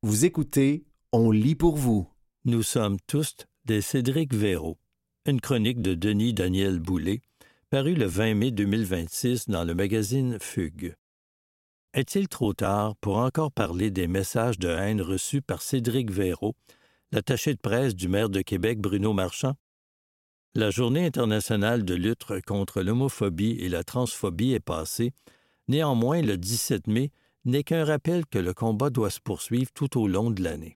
Vous écoutez On lit pour vous. Nous sommes tous des Cédric Véraud, une chronique de Denis Daniel Boulay, parue le 20 mai 2026 dans le magazine Fugue. Est-il trop tard pour encore parler des messages de haine reçus par Cédric Véraud, l'attaché de presse du maire de Québec Bruno Marchand? La Journée internationale de lutte contre l'homophobie et la transphobie est passée. Néanmoins, le 17 mai n'est qu'un rappel que le combat doit se poursuivre tout au long de l'année.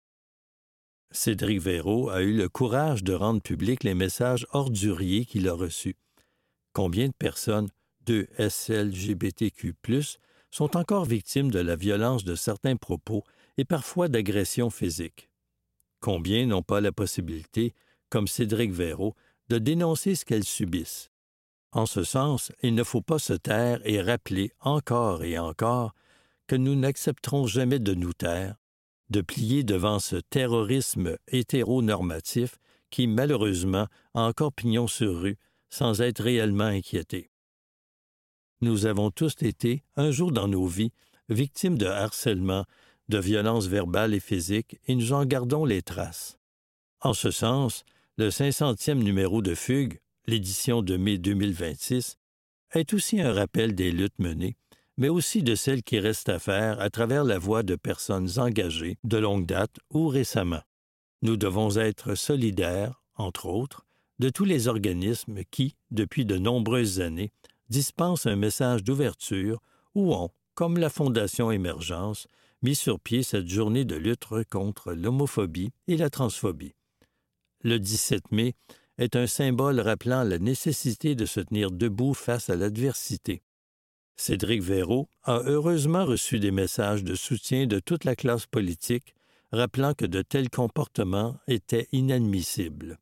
Cédric Véraud a eu le courage de rendre publics les messages orduriers qu'il a reçus. Combien de personnes, de SLGBTQ+, sont encore victimes de la violence de certains propos et parfois d'agressions physiques? Combien n'ont pas la possibilité, comme Cédric Véraud, de dénoncer ce qu'elles subissent? En ce sens, il ne faut pas se taire et rappeler encore et encore que nous n'accepterons jamais de nous taire, de plier devant ce terrorisme hétéronormatif qui, malheureusement, a encore pignon sur rue sans être réellement inquiété. Nous avons tous été, un jour dans nos vies, victimes de harcèlement, de violences verbales et physiques, et nous en gardons les traces. En ce sens, le 500e numéro de Fugue, l'édition de mai 2026, est aussi un rappel des luttes menées, mais aussi de celles qui restent à faire à travers la voix de personnes engagées de longue date ou récemment. Nous devons être solidaires, entre autres, de tous les organismes qui, depuis de nombreuses années, dispensent un message d'ouverture ou ont, comme la Fondation Émergence, mis sur pied cette journée de lutte contre l'homophobie et la transphobie. Le 17 mai est un symbole rappelant la nécessité de se tenir debout face à l'adversité. Cédric Véraud a heureusement reçu des messages de soutien de toute la classe politique, rappelant que de tels comportements étaient inadmissibles.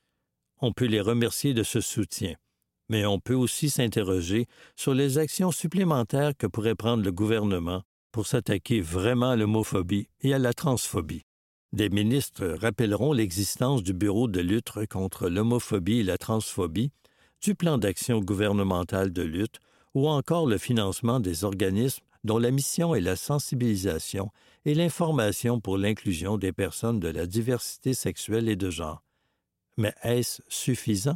On peut les remercier de ce soutien, mais on peut aussi s'interroger sur les actions supplémentaires que pourrait prendre le gouvernement pour s'attaquer vraiment à l'homophobie et à la transphobie. Des ministres rappelleront l'existence du Bureau de lutte contre l'homophobie et la transphobie, du plan d'action gouvernemental de lutte ou encore le financement des organismes dont la mission est la sensibilisation et l'information pour l'inclusion des personnes de la diversité sexuelle et de genre. Mais est-ce suffisant?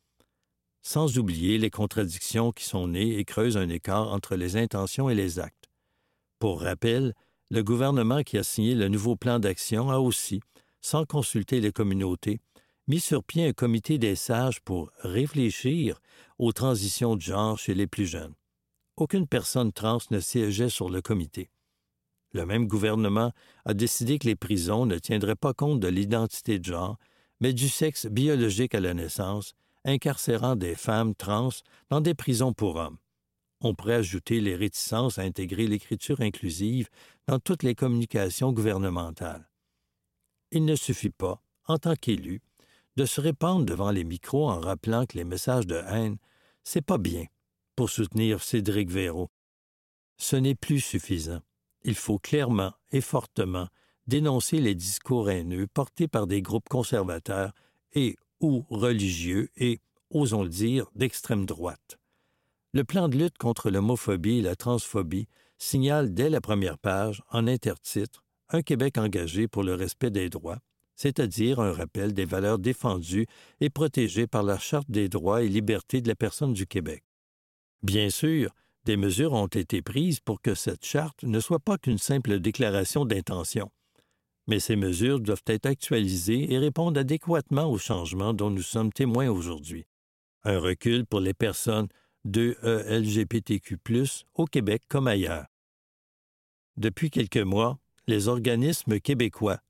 Sans oublier les contradictions qui sont nées et creusent un écart entre les intentions et les actes. Pour rappel, le gouvernement qui a signé le nouveau plan d'action a aussi, sans consulter les communautés, mis sur pied un comité des sages pour réfléchir aux transitions de genre chez les plus jeunes. Aucune personne trans ne siégeait sur le comité. Le même gouvernement a décidé que les prisons ne tiendraient pas compte de l'identité de genre, mais du sexe biologique à la naissance, incarcérant des femmes trans dans des prisons pour hommes. On pourrait ajouter les réticences à intégrer l'écriture inclusive dans toutes les communications gouvernementales. Il ne suffit pas, en tant qu'élu, de se répandre devant les micros en rappelant que les messages de haine, c'est pas bien, pour soutenir Cédric Véraud. Ce n'est plus suffisant. Il faut clairement et fortement dénoncer les discours haineux portés par des groupes conservateurs et ou religieux et, osons le dire, d'extrême droite. Le plan de lutte contre l'homophobie et la transphobie signale dès la première page, en intertitre, un Québec engagé pour le respect des droits, c'est-à-dire un rappel des valeurs défendues et protégées par la Charte des droits et libertés de la personne du Québec. Bien sûr, des mesures ont été prises pour que cette charte ne soit pas qu'une simple déclaration d'intention. Mais ces mesures doivent être actualisées et répondre adéquatement aux changements dont nous sommes témoins aujourd'hui. Un recul pour les personnes LGBTQ+, au Québec comme ailleurs. Depuis quelques mois, les organismes québécois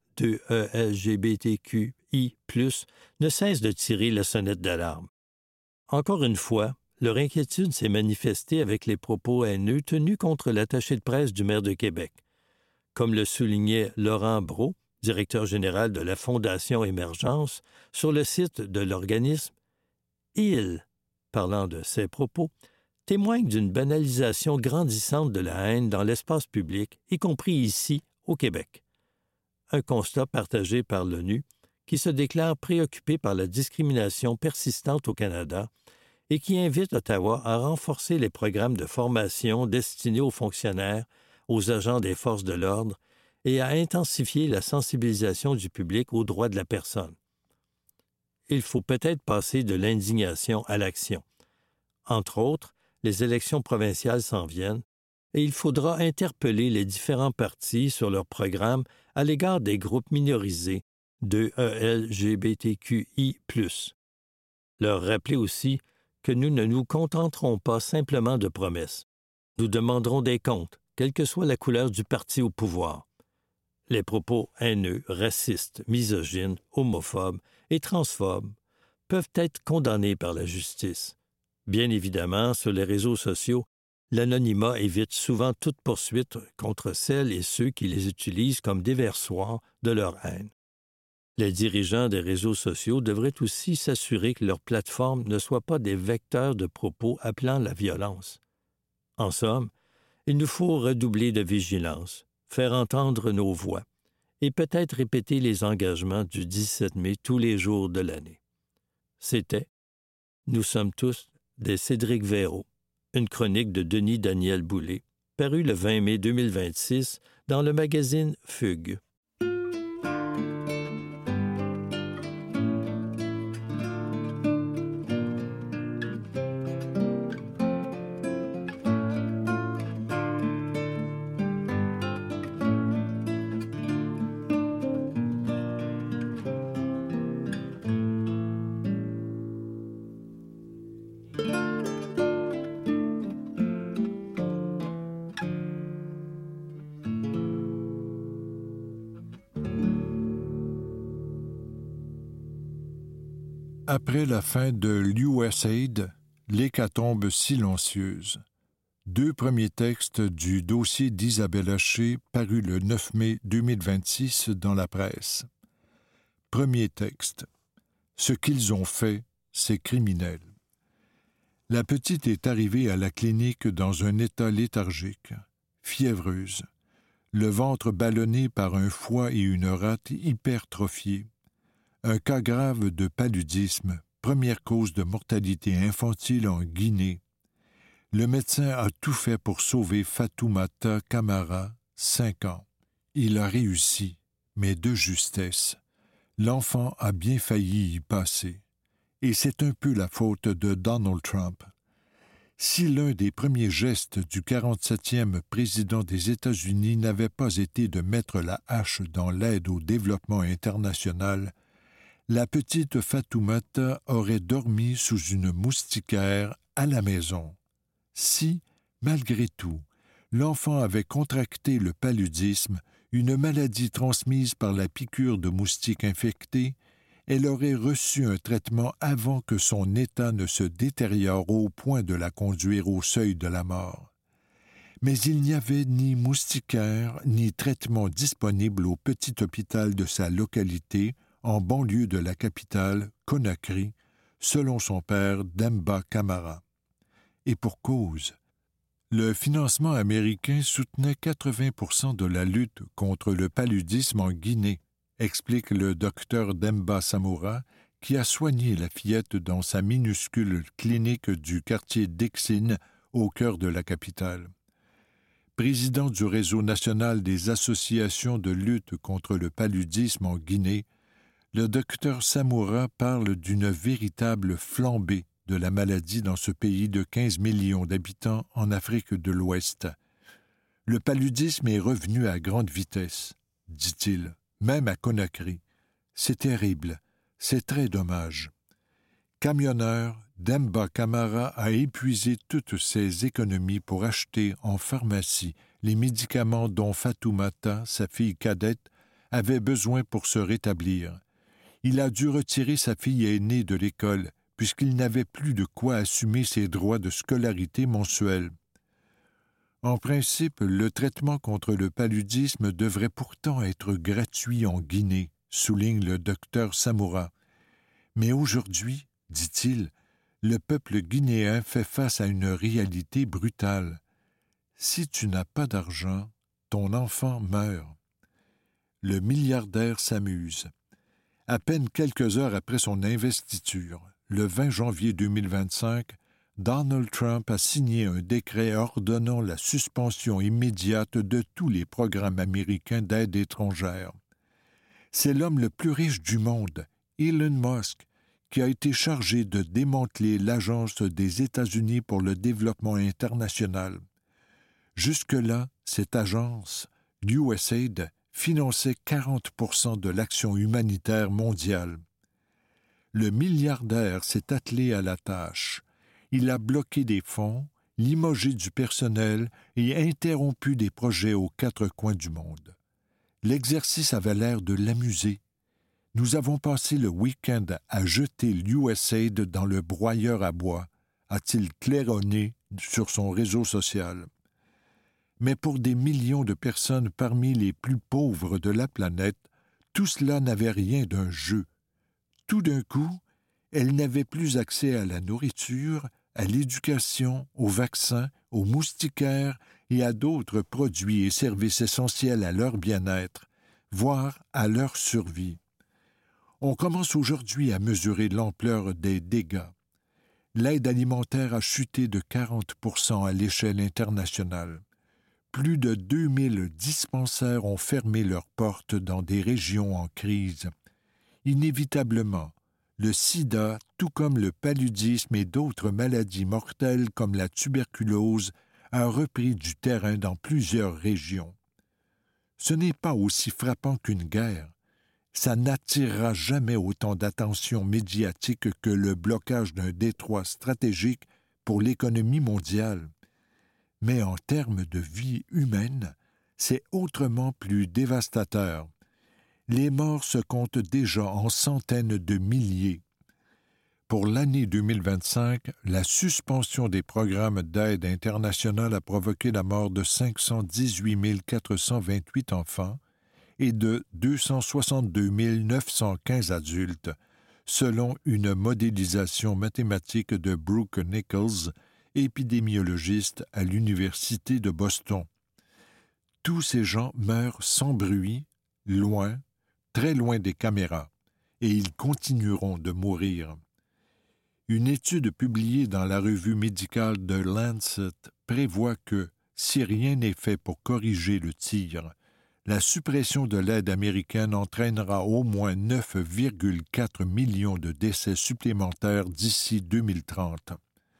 LGBTQI+, ne cessent de tirer la sonnette d'alarme. Encore une fois, leur inquiétude s'est manifestée avec les propos haineux tenus contre l'attaché de presse du maire de Québec. Comme le soulignait Laurent Brault, directeur général de la Fondation Émergence, sur le site de l'organisme, il, parlant de ses propos, témoigne d'une banalisation grandissante de la haine dans l'espace public, y compris ici, au Québec. Un constat partagé par l'ONU, qui se déclare préoccupé par la discrimination persistante au Canada et qui invite Ottawa à renforcer les programmes de formation destinés aux fonctionnaires, aux agents des forces de l'ordre et à intensifier la sensibilisation du public aux droits de la personne. Il faut peut-être passer de l'indignation à l'action. Entre autres, les élections provinciales s'en viennent et il faudra interpeller les différents partis sur leur programme à l'égard des groupes minorisés de LGBTQI+. Leur rappeler aussi que nous ne nous contenterons pas simplement de promesses. Nous demanderons des comptes, quelle que soit la couleur du parti au pouvoir. Les propos haineux, racistes, misogynes, homophobes et transphobes peuvent être condamnés par la justice. Bien évidemment, sur les réseaux sociaux, l'anonymat évite souvent toute poursuite contre celles et ceux qui les utilisent comme déversoirs de leur haine. Les dirigeants des réseaux sociaux devraient aussi s'assurer que leurs plateformes ne soient pas des vecteurs de propos appelant la violence. En somme, il nous faut redoubler de vigilance, faire entendre nos voix et peut-être répéter les engagements du 17 mai tous les jours de l'année. C'était « Nous sommes tous des Cédric Véro », une chronique de Denis Daniel Boulay, parue le 20 mai 2026 dans le magazine Fugue. Après la fin de l'USAID, l'hécatombe silencieuse. 2 premiers textes du dossier d'Isabelle Haché paru le 9 mai 2026 dans la presse. Premier texte. Ce qu'ils ont fait, c'est criminel. La petite est arrivée à la clinique dans un état léthargique, fiévreuse, le ventre ballonné par un foie et une rate hypertrophiée. Un cas grave de paludisme, première cause de mortalité infantile en Guinée. Le médecin a tout fait pour sauver Fatoumata Camara, 5 ans. Il a réussi, mais de justesse. L'enfant a bien failli y passer. Et c'est un peu la faute de Donald Trump. Si l'un des premiers gestes du 47e président des États-Unis n'avait pas été de mettre la hache dans l'aide au développement international, la petite Fatoumata aurait dormi sous une moustiquaire à la maison. Si, malgré tout, l'enfant avait contracté le paludisme, une maladie transmise par la piqûre de moustiques infectés, elle aurait reçu un traitement avant que son état ne se détériore au point de la conduire au seuil de la mort. Mais il n'y avait ni moustiquaire ni traitement disponible au petit hôpital de sa localité, en banlieue de la capitale, Conakry, selon son père Demba Camara. Et pour cause. Le financement américain soutenait 80% de la lutte contre le paludisme en Guinée, explique le docteur Demba Samoura, qui a soigné la fillette dans sa minuscule clinique du quartier d'Exine, au cœur de la capitale. Président du réseau national des associations de lutte contre le paludisme en Guinée, le docteur Samoura parle d'une véritable flambée de la maladie dans ce pays de 15 millions d'habitants en Afrique de l'Ouest. Le paludisme est revenu à grande vitesse, dit-il, même à Conakry. C'est terrible, c'est très dommage. Camionneur, Demba Camara a épuisé toutes ses économies pour acheter en pharmacie les médicaments dont Fatoumata, sa fille cadette, avait besoin pour se rétablir. Il a dû retirer sa fille aînée de l'école, puisqu'il n'avait plus de quoi assumer ses droits de scolarité mensuels. En principe, le traitement contre le paludisme devrait pourtant être gratuit en Guinée, souligne le docteur Samoura. Mais aujourd'hui, dit-il, le peuple guinéen fait face à une réalité brutale. Si tu n'as pas d'argent, ton enfant meurt. Le milliardaire s'amuse. À peine quelques heures après son investiture, le 20 janvier 2025, Donald Trump a signé un décret ordonnant la suspension immédiate de tous les programmes américains d'aide étrangère. C'est l'homme le plus riche du monde, Elon Musk, qui a été chargé de démanteler l'Agence des États-Unis pour le développement international. Jusque-là, cette agence, l'USAID, finançait 40% de l'action humanitaire mondiale. Le milliardaire s'est attelé à la tâche. Il a bloqué des fonds, limogé du personnel et interrompu des projets aux quatre coins du monde. L'exercice avait l'air de l'amuser. Nous avons passé le week-end à jeter l'USAID dans le broyeur à bois, a-t-il claironné sur son réseau social. Mais pour des millions de personnes parmi les plus pauvres de la planète, tout cela n'avait rien d'un jeu. Tout d'un coup, elles n'avaient plus accès à la nourriture, à l'éducation, aux vaccins, aux moustiquaires et à d'autres produits et services essentiels à leur bien-être, voire à leur survie. On commence aujourd'hui à mesurer l'ampleur des dégâts. L'aide alimentaire a chuté de 40% à l'échelle internationale. Plus de 2000 dispensaires ont fermé leurs portes dans des régions en crise. Inévitablement, le sida, tout comme le paludisme et d'autres maladies mortelles comme la tuberculose, a repris du terrain dans plusieurs régions. Ce n'est pas aussi frappant qu'une guerre. Ça n'attirera jamais autant d'attention médiatique que le blocage d'un détroit stratégique pour l'économie mondiale. Mais en termes de vie humaine, c'est autrement plus dévastateur. Les morts se comptent déjà en centaines de milliers. Pour l'année 2025, la suspension des programmes d'aide internationale a provoqué la mort de 518 428 enfants et de 262 915 adultes, selon une modélisation mathématique de Brooke Nichols, épidémiologiste à l'Université de Boston. Tous ces gens meurent sans bruit, loin, très loin des caméras, et ils continueront de mourir. Une étude publiée dans la revue médicale de Lancet prévoit que, si rien n'est fait pour corriger le tir, la suppression de l'aide américaine entraînera au moins 9,4 millions de décès supplémentaires d'ici 2030.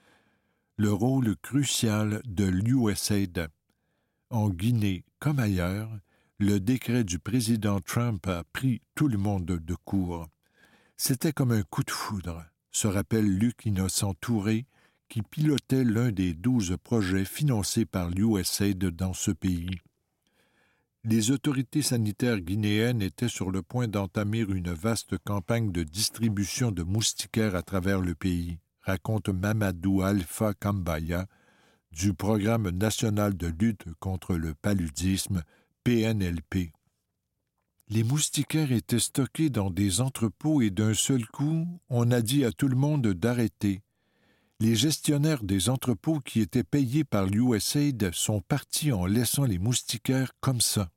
Le rôle crucial de l'USAID. En Guinée comme ailleurs, le décret du président Trump a pris tout le monde de court. C'était comme un coup de foudre, se rappelle Luc Innocent-Touré, qui pilotait l'un des 12 projets financés par l'USAID dans ce pays. Les autorités sanitaires guinéennes étaient sur le point d'entamer une vaste campagne de distribution de moustiquaires à travers le pays, raconte Mamadou Alpha Kambaya, du Programme national de lutte contre le paludisme, PNLP. Les moustiquaires étaient stockés dans des entrepôts et d'un seul coup, on a dit à tout le monde d'arrêter. Les gestionnaires des entrepôts qui étaient payés par l'USAID sont partis en laissant les moustiquaires comme ça.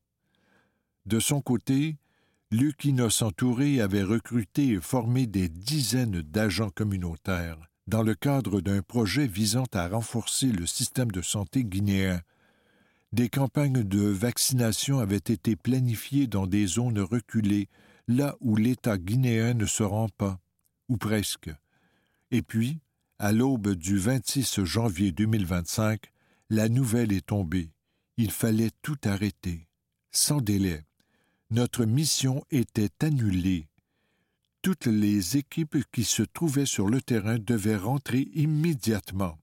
De son côté, Luc Innocent-Touré avait recruté et formé des dizaines d'agents communautaires dans le cadre d'un projet visant à renforcer le système de santé guinéen. Des campagnes de vaccination avaient été planifiées dans des zones reculées, là où l'État guinéen ne se rend pas, ou presque. Et puis, à l'aube du 26 janvier 2025, la nouvelle est tombée. Il fallait tout arrêter, sans délai. Notre mission était annulée. Toutes les équipes qui se trouvaient sur le terrain devaient rentrer immédiatement.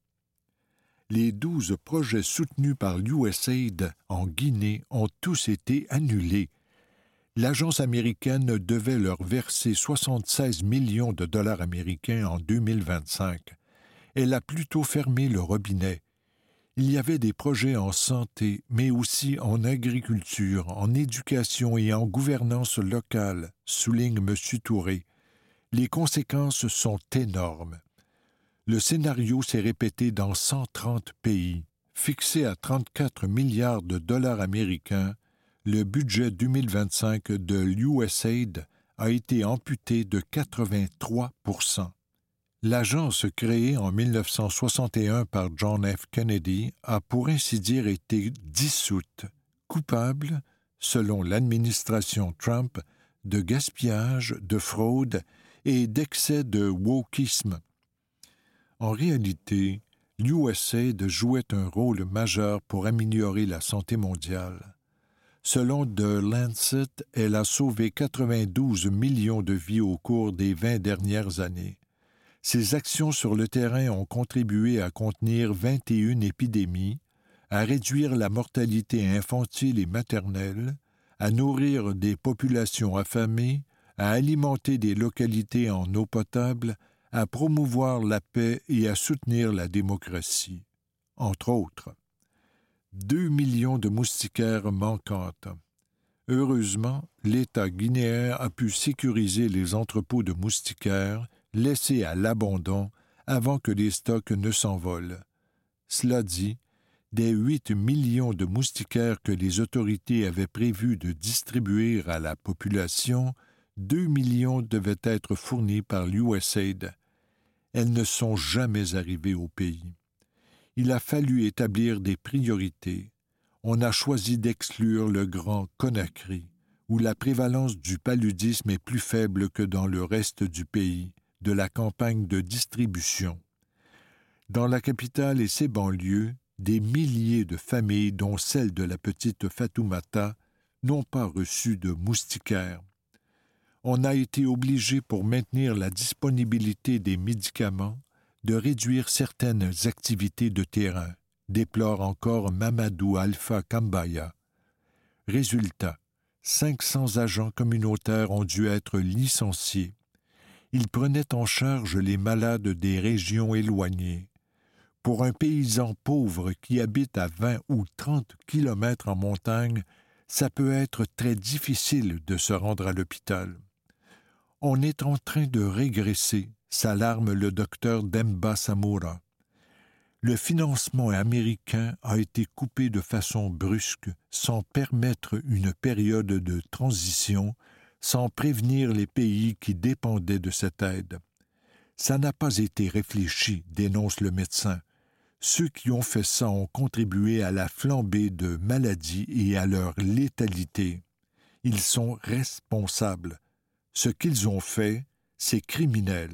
Les 12 projets soutenus par l'USAID en Guinée ont tous été annulés. L'agence américaine devait leur verser 76 millions de dollars américains en 2025. Elle a plutôt fermé le robinet. Il y avait des projets en santé, mais aussi en agriculture, en éducation et en gouvernance locale, souligne M. Touré. Les conséquences sont énormes. Le scénario s'est répété dans 130 pays. Fixé à 34 milliards de dollars américains, le budget 2025 de l'USAID a été amputé de 83%. L'agence créée en 1961 par John F. Kennedy a pour ainsi dire été dissoute, coupable, selon l'administration Trump, de gaspillage, de fraude et d'excès de wokisme. En réalité, l'USAID jouait un rôle majeur pour améliorer la santé mondiale. Selon The Lancet, elle a sauvé 92 millions de vies au cours des 20 dernières années. Ses actions sur le terrain ont contribué à contenir 21 épidémies, à réduire la mortalité infantile et maternelle, à nourrir des populations affamées, à alimenter des localités en eau potable, à promouvoir la paix et à soutenir la démocratie, entre autres. 2 millions de moustiquaires manquantes. Heureusement, l'État guinéen a pu sécuriser les entrepôts de moustiquaires laissés à l'abandon avant que les stocks ne s'envolent. Cela dit, des 8 millions de moustiquaires que les autorités avaient prévu de distribuer à la population, 2 millions devaient être fournis par l'USAID. Elles ne sont jamais arrivées au pays. Il a fallu établir des priorités. On a choisi d'exclure le Grand Conakry, où la prévalence du paludisme est plus faible que dans le reste du pays, de la campagne de distribution. Dans la capitale et ses banlieues, des milliers de familles, dont celle de la petite Fatoumata, n'ont pas reçu de moustiquaires. On a été obligé, pour maintenir la disponibilité des médicaments, de réduire certaines activités de terrain, déplore encore Mamadou Alpha Kambaya. Résultat, 500 agents communautaires ont dû être licenciés. Ils prenaient en charge les malades des régions éloignées. Pour un paysan pauvre qui habite à 20 ou 30 kilomètres en montagne, ça peut être très difficile de se rendre à l'hôpital. On est en train de régresser, s'alarme le docteur Demba Samora. Le financement américain a été coupé de façon brusque, sans permettre une période de transition, sans prévenir les pays qui dépendaient de cette aide. Ça n'a pas été réfléchi, dénonce le médecin. Ceux qui ont fait ça ont contribué à la flambée de maladies et à leur létalité. Ils sont responsables. Ce qu'ils ont fait, c'est criminel.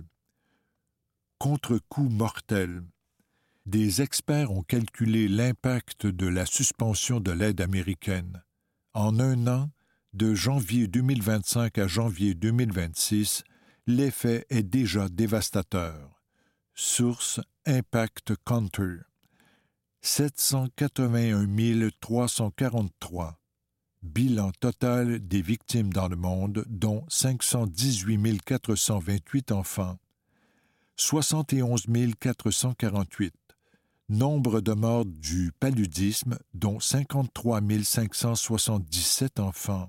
Contre-coup mortel. Des experts ont calculé l'impact de la suspension de l'aide américaine. En un an, de janvier 2025 à janvier 2026, l'effet est déjà dévastateur. Source Impact Counter. 781 343. Bilan total des victimes dans le monde, dont 518 428 enfants. 71 448. Nombre de morts du paludisme, dont 53 577 enfants.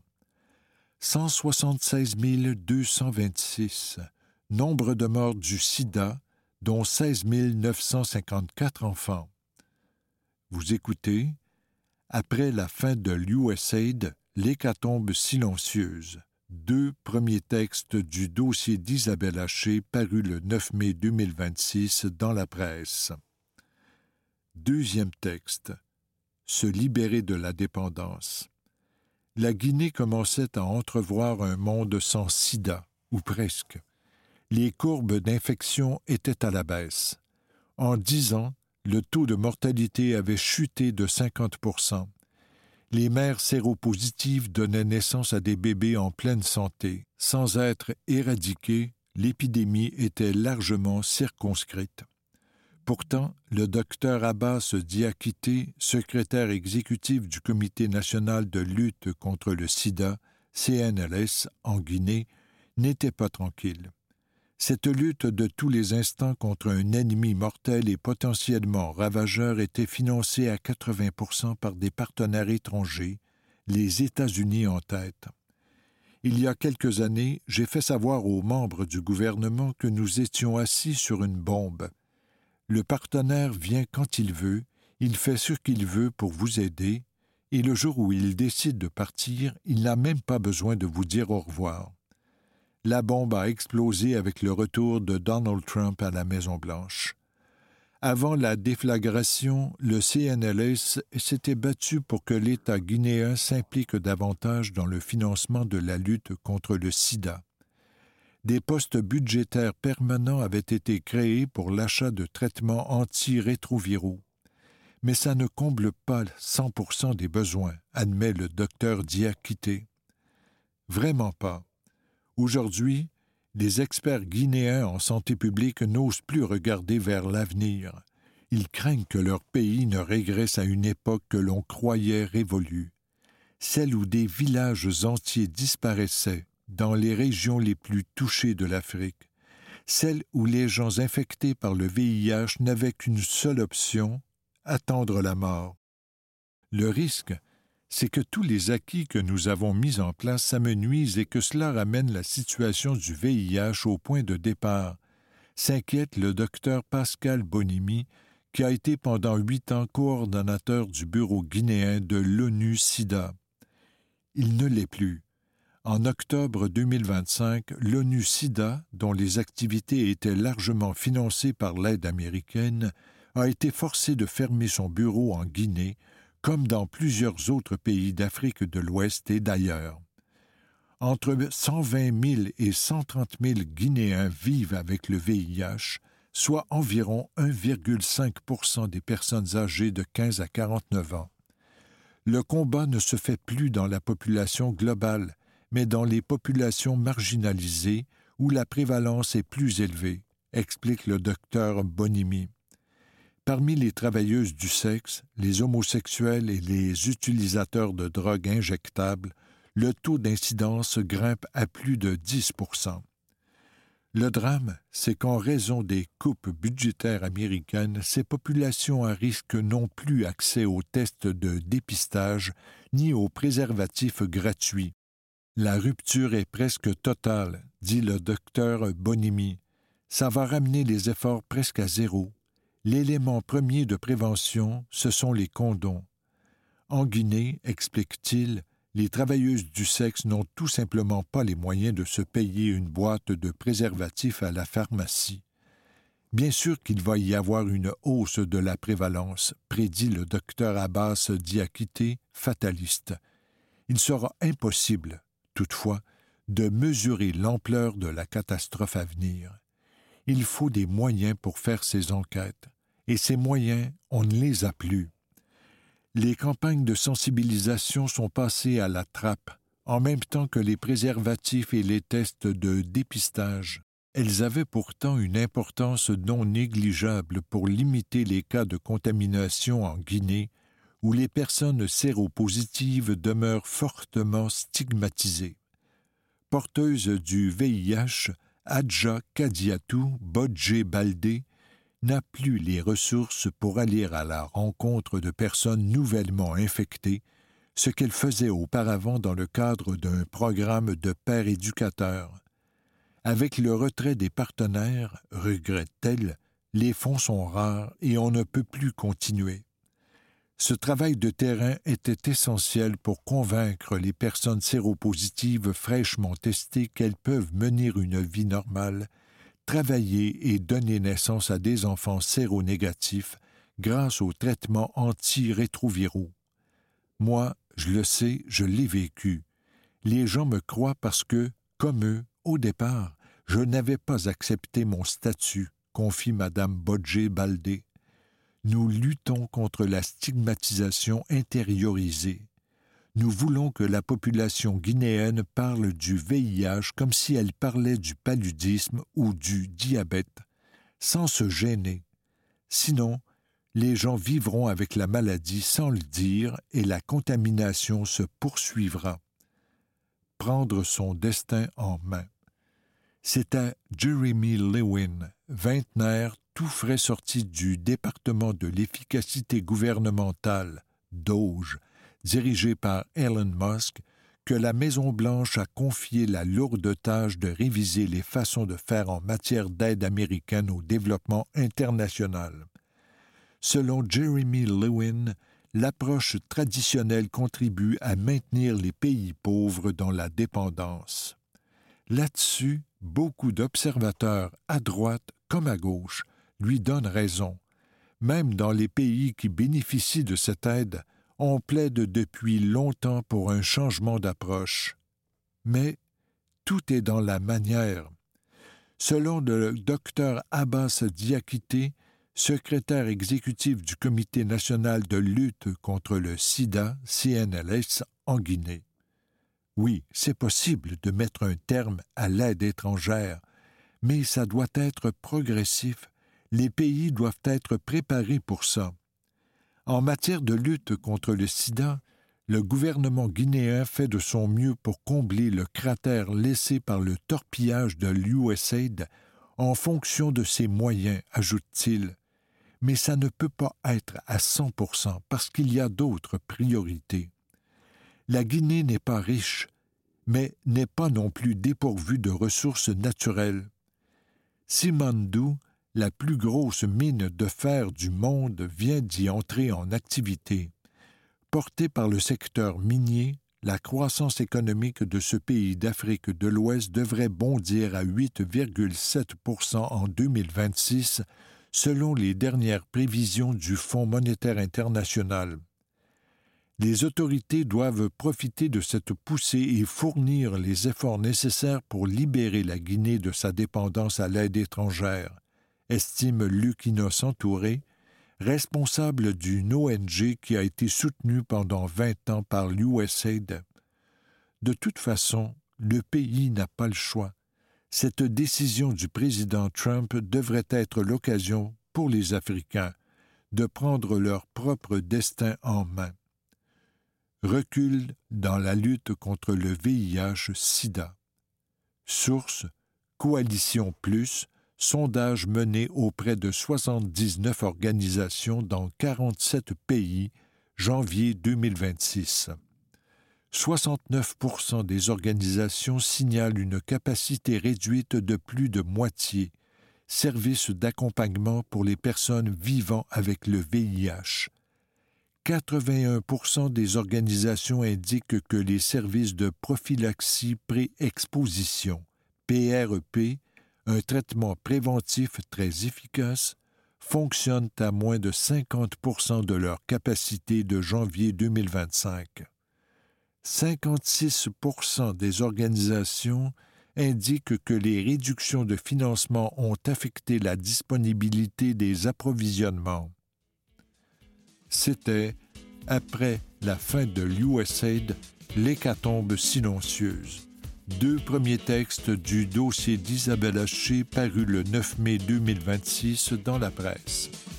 176 226. Nombre de morts du sida, dont 16 954 enfants. Vous écoutez, après la fin de l'USAID, l'hécatombe silencieuse. 2 premiers textes du dossier d'Isabelle Haché paru le 9 mai 2026 dans la presse. Deuxième texte. Se libérer de la dépendance. La Guinée commençait à entrevoir un monde sans sida, ou presque. Les courbes d'infection étaient à la baisse. En 10 ans, le taux de mortalité avait chuté de 50%. Les mères séropositives donnaient naissance à des bébés en pleine santé. Sans être éradiquée, l'épidémie était largement circonscrite. Pourtant, le docteur Abbas Diakité, secrétaire exécutif du Comité national de lutte contre le sida, CNLS, en Guinée, n'était pas tranquille. Cette lutte de tous les instants contre un ennemi mortel et potentiellement ravageur était financée à 80% par des partenaires étrangers, les États-Unis en tête. Il y a quelques années, j'ai fait savoir aux membres du gouvernement que nous étions assis sur une bombe. Le partenaire vient quand il veut, il fait ce qu'il veut pour vous aider, et le jour où il décide de partir, il n'a même pas besoin de vous dire au revoir. La bombe a explosé avec le retour de Donald Trump à la Maison-Blanche. Avant la déflagration, le CNLS s'était battu pour que l'État guinéen s'implique davantage dans le financement de la lutte contre le sida. Des postes budgétaires permanents avaient été créés pour l'achat de traitements antirétroviraux. Mais ça ne comble pas 100% des besoins, admet le docteur Diakité. Vraiment pas. Aujourd'hui, les experts guinéens en santé publique n'osent plus regarder vers l'avenir. Ils craignent que leur pays ne régresse à une époque que l'on croyait révolue, celle où des villages entiers disparaissaient dans les régions les plus touchées de l'Afrique, celle où les gens infectés par le VIH n'avaient qu'une seule option, attendre la mort. Le risque, c'est que tous les acquis que nous avons mis en place s'amenuisent et que cela ramène la situation du VIH au point de départ, s'inquiète le docteur Pascal Bonimi, qui a été pendant 8 ans coordonnateur du bureau guinéen de l'ONU-SIDA. Il ne l'est plus. En octobre 2025, l'ONU-SIDA, dont les activités étaient largement financées par l'aide américaine, a été forcée de fermer son bureau en Guinée, comme dans plusieurs autres pays d'Afrique de l'Ouest et d'ailleurs. Entre 120 000 et 130 000 Guinéens vivent avec le VIH, soit environ 1,5% des personnes âgées de 15 à 49 ans. Le combat ne se fait plus dans la population globale, mais dans les populations marginalisées où la prévalence est plus élevée, explique le docteur Bonimi. Parmi les travailleuses du sexe, les homosexuels et les utilisateurs de drogues injectables, le taux d'incidence grimpe à plus de 10%. Le drame, c'est qu'en raison des coupes budgétaires américaines, ces populations à risque n'ont plus accès aux tests de dépistage ni aux préservatifs gratuits. La rupture est presque totale, dit le docteur Bonimi. Ça va ramener les efforts presque à zéro. L'élément premier de prévention, ce sont les condoms. En Guinée, explique-t-il, les travailleuses du sexe n'ont tout simplement pas les moyens de se payer une boîte de préservatifs à la pharmacie. Bien sûr qu'il va y avoir une hausse de la prévalence, prédit le docteur Abbas Diakité, fataliste. Il sera impossible, toutefois, de mesurer l'ampleur de la catastrophe à venir. Il faut des moyens pour faire ces enquêtes. Et ces moyens, on ne les a plus. Les campagnes de sensibilisation sont passées à la trappe, en même temps que les préservatifs et les tests de dépistage. Elles avaient pourtant une importance non négligeable pour limiter les cas de contamination en Guinée, où les personnes séropositives demeurent fortement stigmatisées. Porteuse du VIH, Adja Kadiatou Bodje Baldé n'a plus les ressources pour aller à la rencontre de personnes nouvellement infectées, ce qu'elle faisait auparavant dans le cadre d'un programme de père éducateur. Avec le retrait des partenaires, regrette-t-elle, les fonds sont rares et on ne peut plus continuer. Ce travail de terrain était essentiel pour convaincre les personnes séropositives fraîchement testées qu'elles peuvent mener une vie normale, travailler et donner naissance à des enfants séronégatifs grâce aux traitements antirétroviraux. Moi, je le sais, je l'ai vécu. Les gens me croient parce que, comme eux, au départ, je n'avais pas accepté mon statut, confie Mme Bodje Baldé. Nous luttons contre la stigmatisation intériorisée. Nous voulons que la population guinéenne parle du VIH comme si elle parlait du paludisme ou du diabète, sans se gêner. Sinon, les gens vivront avec la maladie sans le dire et la contamination se poursuivra. Prendre son destin en main. C'était Jeremy Lewin, vingtenaire tout frais sorti du département de l'efficacité gouvernementale, DOGE, dirigé par Elon Musk, que la Maison-Blanche a confié la lourde tâche de réviser les façons de faire en matière d'aide américaine au développement international. Selon Jeremy Lewin, l'approche traditionnelle contribue à maintenir les pays pauvres dans la dépendance. Là-dessus, beaucoup d'observateurs, à droite comme à gauche, lui donnent raison. Même dans les pays qui bénéficient de cette aide, on plaide depuis longtemps pour un changement d'approche. Mais tout est dans la manière. Selon le Dr Abbas Diakité, secrétaire exécutif du Comité national de lutte contre le sida, CNLS, en Guinée. Oui, c'est possible de mettre un terme à l'aide étrangère, mais ça doit être progressif. Les pays doivent être préparés pour ça. En matière de lutte contre le sida, le gouvernement guinéen fait de son mieux pour combler le cratère laissé par le torpillage de l'USAID en fonction de ses moyens, ajoute-t-il. Mais ça ne peut pas être à 100% parce qu'il y a d'autres priorités. La Guinée n'est pas riche, mais n'est pas non plus dépourvue de ressources naturelles. Simandou, la plus grosse mine de fer du monde, vient d'y entrer en activité. Portée par le secteur minier, la croissance économique de ce pays d'Afrique de l'Ouest devrait bondir à 8,7% en 2026, selon les dernières prévisions du Fonds monétaire international. Les autorités doivent profiter de cette poussée et fournir les efforts nécessaires pour libérer la Guinée de sa dépendance à l'aide étrangère, estime Luc Innocent Touré, responsable d'une ONG qui a été soutenue pendant 20 ans par l'USAID. De toute façon, le pays n'a pas le choix. Cette décision du président Trump devrait être l'occasion pour les Africains de prendre leur propre destin en main. Recul dans la lutte contre le VIH-Sida. Source Coalition Plus, sondage mené auprès de 79 organisations dans 47 pays, janvier 2026. 69% des organisations signalent une capacité réduite de plus de moitié, service d'accompagnement pour les personnes vivant avec le VIH. 81% des organisations indiquent que les services de prophylaxie pré-exposition, PrEP, un traitement préventif très efficace, fonctionnent à moins de 50% de leur capacité de janvier 2025. 56% des organisations indiquent que les réductions de financement ont affecté la disponibilité des approvisionnements. C'était, après la fin de l'USAID, l'hécatombe silencieuse. 2 premiers textes du dossier d'Isabelle Haché paru le 9 mai 2026 dans la presse.